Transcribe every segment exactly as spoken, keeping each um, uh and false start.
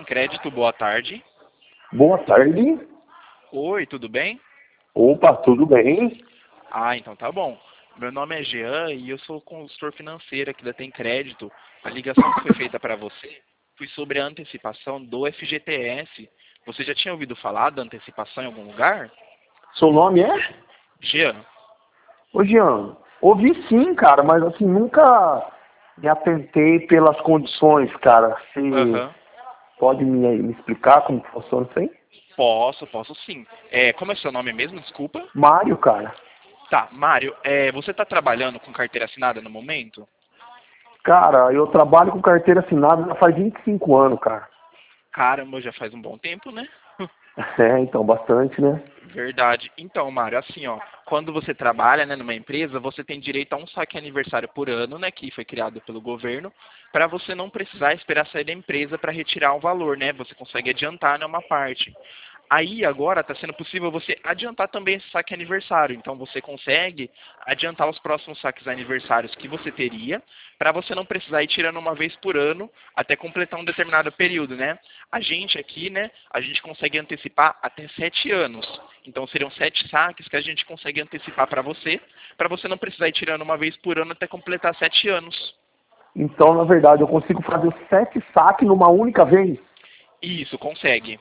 Tem Crédito, boa tarde. Boa tarde. Oi, tudo bem? Opa, tudo bem? Ah, então tá bom. Meu nome é Jean e eu sou consultor financeiro aqui da Tem Crédito. A ligação que foi feita para você foi sobre a antecipação do F G T S. Você já tinha ouvido falar da antecipação em algum lugar? Seu nome é? Jean. Ô, Jean, ouvi sim, cara, mas assim, nunca me atentei pelas condições, cara. Você Aham. pode me, me explicar como que funciona isso aí? Posso, posso sim. É, como é seu nome mesmo? Desculpa. Mário, cara. Tá, Mário, é, você está trabalhando com carteira assinada no momento? Cara, eu trabalho com carteira assinada já faz vinte e cinco anos, cara. Caramba, já faz um bom tempo, né? É, então, bastante, né? Verdade. Então, Mário, assim, ó, quando você trabalha, né, numa empresa, você tem direito a um saque aniversário por ano, né, que foi criado pelo governo, para você não precisar esperar sair da empresa para retirar o valor, né? Você consegue adiantar, né, uma parte. Aí agora está sendo possível você adiantar também esse saque aniversário. Então você consegue adiantar os próximos saques aniversários que você teria, para você não precisar ir tirando uma vez por ano até completar um determinado período, né? A gente aqui, né, a gente consegue antecipar até sete anos. Então seriam sete saques que a gente consegue antecipar para você, para você não precisar ir tirando uma vez por ano até completar sete anos. Então, na verdade, eu consigo fazer sete saques numa única vez? Isso, consegue.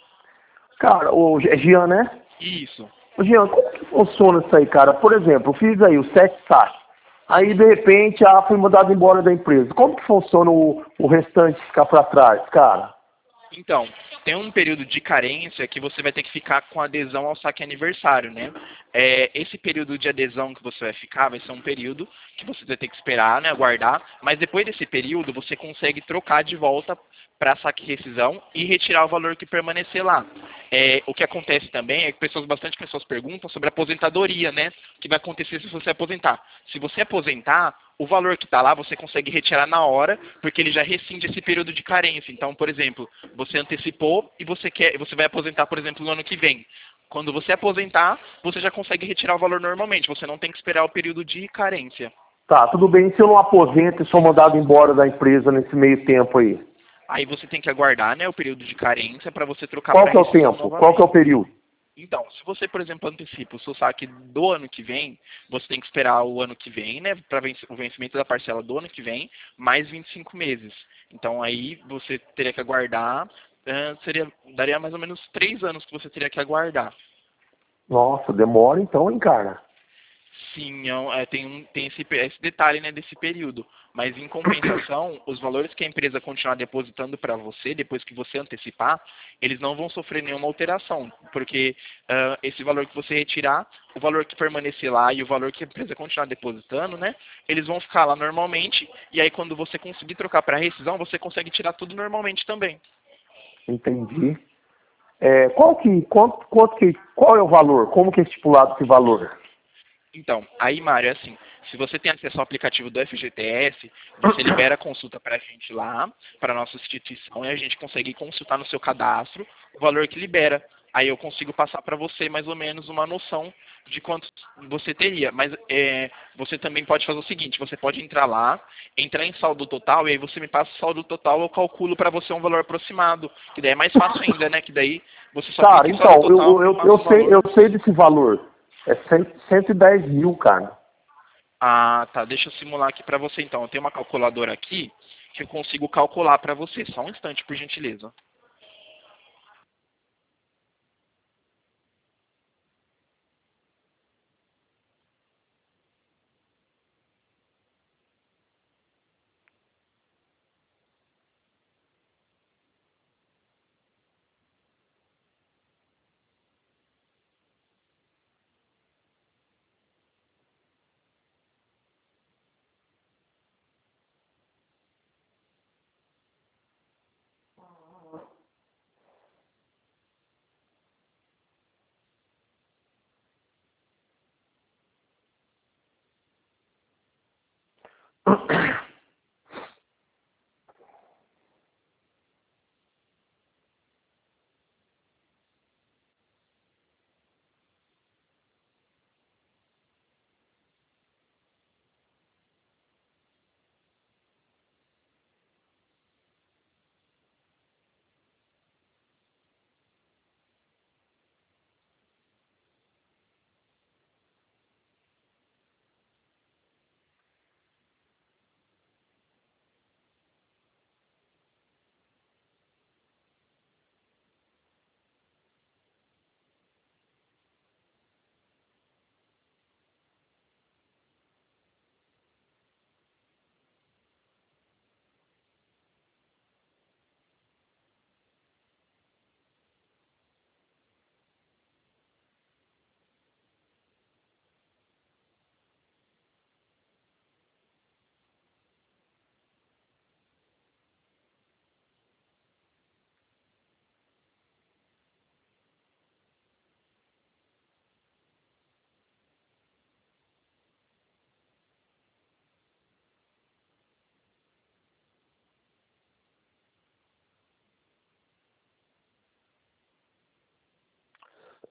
Cara, o é Jean, né? Isso. Ô, Jean, como que funciona isso aí, cara? Por exemplo, eu fiz aí os sete saques. Aí, de repente, ah, fui mandado embora da empresa. Como que funciona o, o restante ficar para trás, cara? Então, tem um período de carência que você vai ter que ficar com adesão ao saque aniversário, né? É, esse período de adesão que você vai ficar vai ser um período que você vai ter que esperar, né, aguardar, mas depois desse período você consegue trocar de volta para saque rescisão e retirar o valor que permanecer lá. É, o que acontece também é que pessoas, bastante pessoas perguntam sobre aposentadoria, né? O que vai acontecer se você aposentar. Se você aposentar, o valor que está lá você consegue retirar na hora, porque ele já rescinde esse período de carência. Então, por exemplo, você antecipou e você quer, você vai aposentar, por exemplo, no ano que vem. Quando você aposentar, você já consegue retirar o valor normalmente. Você não tem que esperar o período de carência. Tá, tudo bem. Se eu não aposento e sou mandado embora da empresa nesse meio tempo aí? Aí você tem que aguardar, né, o período de carência para você trocar Qual para que é o rescisão tempo? Qual que é o novamente. período? Então, se você, por exemplo, antecipa o seu saque do ano que vem, você tem que esperar o ano que vem, né, para o vencimento da parcela do ano que vem, mais vinte e cinco meses. Então, aí você teria que aguardar, eh, seria, daria mais ou menos três anos que você teria que aguardar. Nossa, demora então, hein, cara? Sim, é um- é, tem, um, tem esse, pe- esse detalhe, né, desse período. Mas, em compensação, os valores que a empresa continuar depositando para você, depois que você antecipar, eles não vão sofrer nenhuma alteração. Porque ah, esse valor que você retirar, o valor que permanecer lá e o valor que a empresa continuar depositando, né, eles vão ficar lá normalmente. E aí, quando você conseguir trocar para rescisão, você consegue tirar tudo normalmente também. Entendi. É, qual que, quanto, quanto que, qual é o valor? Como que é estipulado esse valor? Então, aí, Mário, é assim, se você tem acesso ao aplicativo do F G T S, você libera a consulta para a gente lá, para a nossa instituição, e a gente consegue consultar no seu cadastro o valor que libera. Aí eu consigo passar para você mais ou menos uma noção de quanto você teria. Mas é, você também pode fazer o seguinte, você pode entrar lá, entrar em saldo total, e aí você me passa o saldo total, eu calculo para você um valor aproximado, que daí é mais fácil ainda, né? Que daí você só Cara, clica em saldo então, total, eu, me eu, passa eu, o sei, valor. eu sei desse valor. É cem, cento e dez mil, cara. Ah, tá. Deixa eu simular aqui para você então. Eu tenho uma calculadora aqui que eu consigo calcular para você. Só um instante, por gentileza.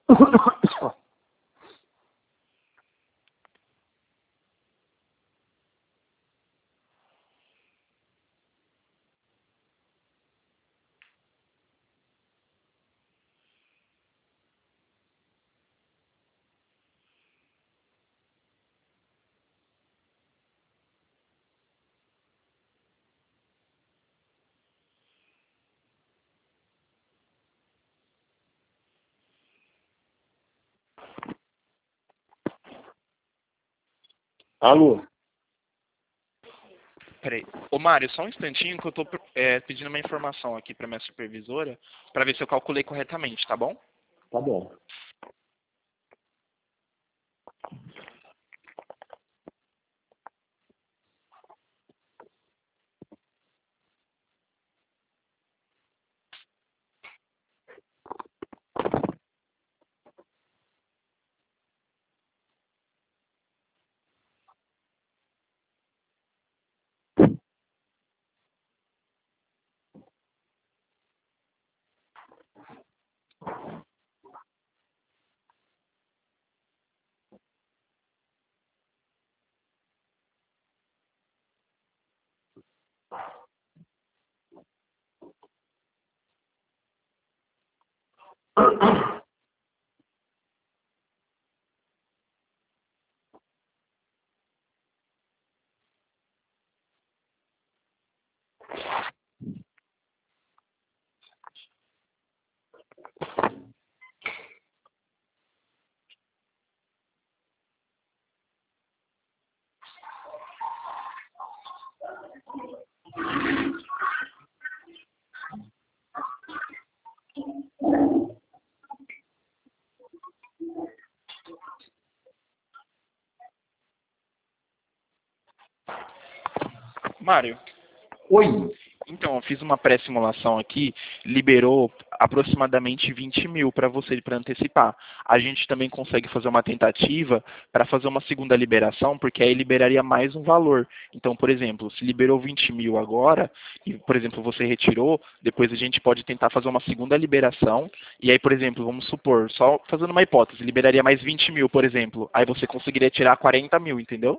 Alô? Peraí. Ô, Mário, só um instantinho que eu tô é, pedindo uma informação aqui pra minha supervisora pra ver se eu calculei corretamente, tá bom? Tá bom. Mário, Oi. então, eu fiz uma pré-simulação aqui, liberou aproximadamente vinte mil para você para antecipar. A gente também consegue fazer uma tentativa para fazer uma segunda liberação, porque aí liberaria mais um valor. Então, por exemplo, se liberou vinte mil agora, e, por exemplo, você retirou, depois a gente pode tentar fazer uma segunda liberação, e aí, por exemplo, vamos supor, só fazendo uma hipótese, liberaria mais vinte mil, por exemplo, aí você conseguiria tirar quarenta mil, entendeu?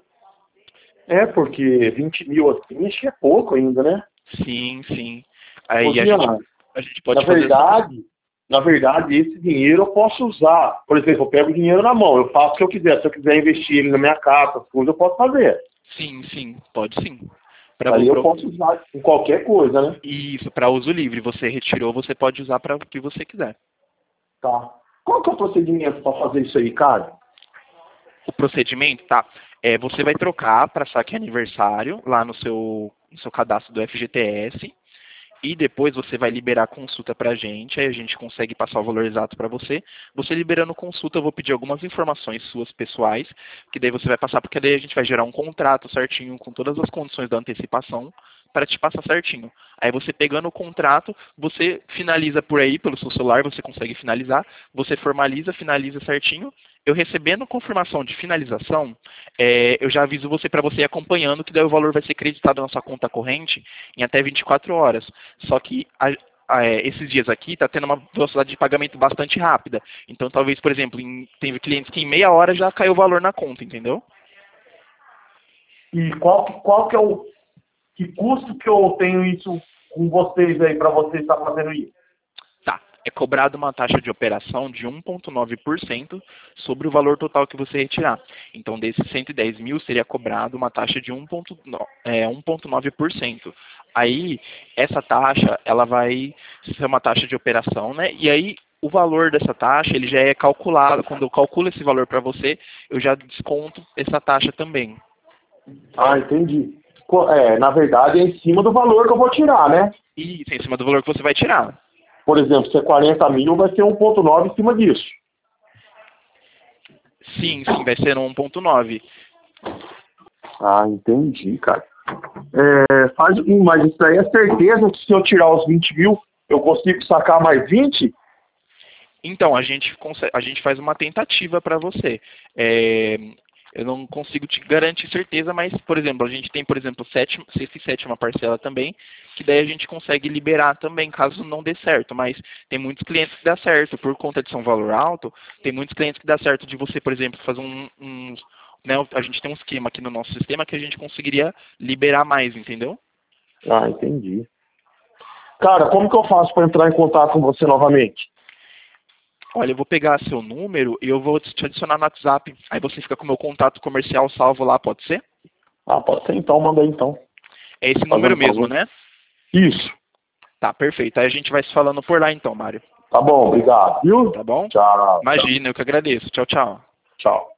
É, porque vinte mil assim, acho que é pouco ainda, né? Sim, sim. Ô, Aí a gente, Jean, a gente na pode fazer essa. verdade, na verdade, esse dinheiro eu posso usar. Por exemplo, eu pego o dinheiro na mão, eu faço o que eu quiser. Se eu quiser investir ele na minha casa, tudo, eu posso fazer. Sim, sim, pode sim. Pra, Aí vo- eu pra- posso usar em qualquer coisa, né? isso, para uso livre. Você retirou, você pode usar para o que você quiser. Tá. Qual que é o procedimento para fazer isso aí, cara? O procedimento, tá? É, você vai trocar para saque aniversário lá no seu, no seu cadastro do F G T S. E depois você vai liberar consulta para a gente, aí a gente consegue passar o valor exato para você. Você liberando consulta, eu vou pedir algumas informações suas pessoais, que daí você vai passar, porque daí a gente vai gerar um contrato certinho com todas as condições da antecipação para te passar certinho. Aí você pegando o contrato, você finaliza por aí, pelo seu celular, você consegue finalizar, você formaliza, finaliza certinho. Eu recebendo confirmação de finalização, é, eu já aviso você para você ir acompanhando, que daí o valor vai ser creditado na sua conta corrente em até vinte e quatro horas. Só que a, a, é, esses dias aqui está tendo uma velocidade de pagamento bastante rápida. Então, talvez, por exemplo, em, tem clientes que em meia hora já caiu o valor na conta, entendeu? E qual, que- qual que é o que custo que eu tenho isso com vocês aí, para vocês estar fazendo isso? Tá. É cobrado uma taxa de operação de um vírgula nove por cento sobre o valor total que você retirar. Então, desses cento e dez mil, seria cobrado uma taxa de um vírgula nove por cento. Aí, essa taxa, ela vai ser uma taxa de operação, né? E aí, o valor dessa taxa, ele já é calculado. Quando eu calculo esse valor para você, eu já desconto essa taxa também. Ah, entendi. Co- É, na verdade, é em cima do valor que eu vou tirar, né? E isso é em cima do valor que você vai tirar. Por exemplo, se é quarenta mil, vai ser um vírgula nove em cima disso. Sim, sim, vai ser no um vírgula nove. Ah, entendi, cara. É, faz, hum, mas isso aí é certeza que se eu tirar os vinte mil, eu consigo sacar mais vinte? Então, a gente, consegue, a gente faz uma tentativa para você. É, Eu não consigo te garantir certeza, mas, por exemplo, a gente tem, por exemplo, sétima, sexta e sétima parcela também, que daí a gente consegue liberar também, caso não dê certo. Mas tem muitos clientes que dá certo, por conta de ser um valor alto, tem muitos clientes que dá certo de você, por exemplo, fazer um, um né, a gente tem um esquema aqui no nosso sistema que a gente conseguiria liberar mais, entendeu? Ah, entendi. Cara, como que eu faço para entrar em contato com você novamente? Olha, eu vou pegar seu número e eu vou te adicionar no WhatsApp. Aí você fica com o meu contato comercial salvo lá, pode ser? Ah, pode ser então, manda aí então. É esse Fazendo número mesmo, favor. né? Isso. Tá, perfeito. Aí a gente vai se falando por lá então, Mário. Tá bom, obrigado. Viu? Tá bom? Tchau. Imagina, eu que agradeço. Tchau, tchau. Tchau.